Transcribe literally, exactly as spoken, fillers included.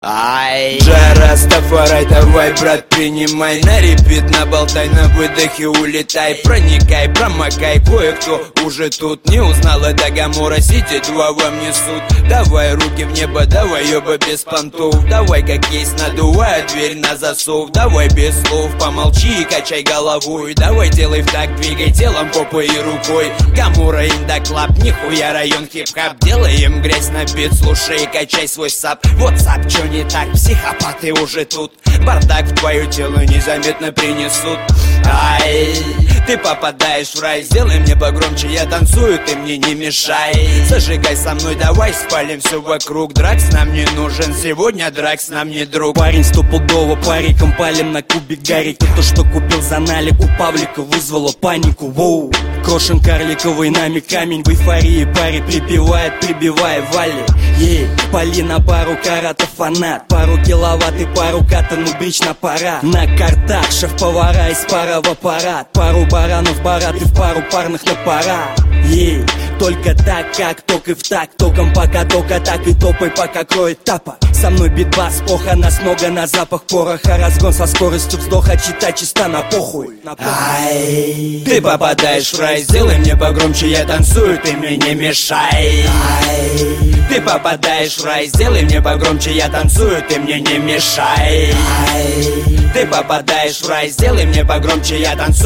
Ай, Джара, Стафарай, давай, брат, принимай на репит, наболтай, на выдохе улетай. Проникай, промокай, кое-кто уже тут не узнал, это Гамора Сити, два вам несут. Давай руки в небо, давай, ёба, без понтов. Давай, как есть, надувай дверь на засов. Давай без слов, помолчи и качай головой. Давай, делай в так, двигай телом, попой и рукой. Гамора Индаклаб, нихуя район хип-хап. Делаем грязь на бит, слушай, качай свой сап. Вот сап, чё не так, психопаты уже тут. Бардак в твое тело незаметно принесут. Ай, ты попадаешь в рай, сделай мне погромче, я танцую, ты мне не мешай. Зажигай со мной, давай спалим все вокруг. Дракс нам не нужен, сегодня дракс нам не друг. Парень стопудово, париком палим на кубик Гарри. Кто-то что купил за налик у Павлика, вызвало панику. Воу, крошен карликовый нами камень. В эйфории паре припевает, прибивая вали. Ей, пали на пару каратов фанат. Пару киловатт и пару ката, ну бич на пора. На картах шеф-повара из пара в аппарат. Пару баранов барат и в пару парных на пора. Ей, только так, как ток и в так. Током пока только так и топай, пока кроет тапа. Со мной битбас, поха, нас много на запах пороха. Разгон со скоростью вздоха, чита чиста на похуй. Ай, ты попадаешь в рай, сделай мне погромче, я танцую, ты мне не мешай. Ай, ты попадаешь в рай, сделай мне погромче, я танцую, ты мне не мешай. Ай, ты попадаешь в рай, сделай мне погромче, я танцую.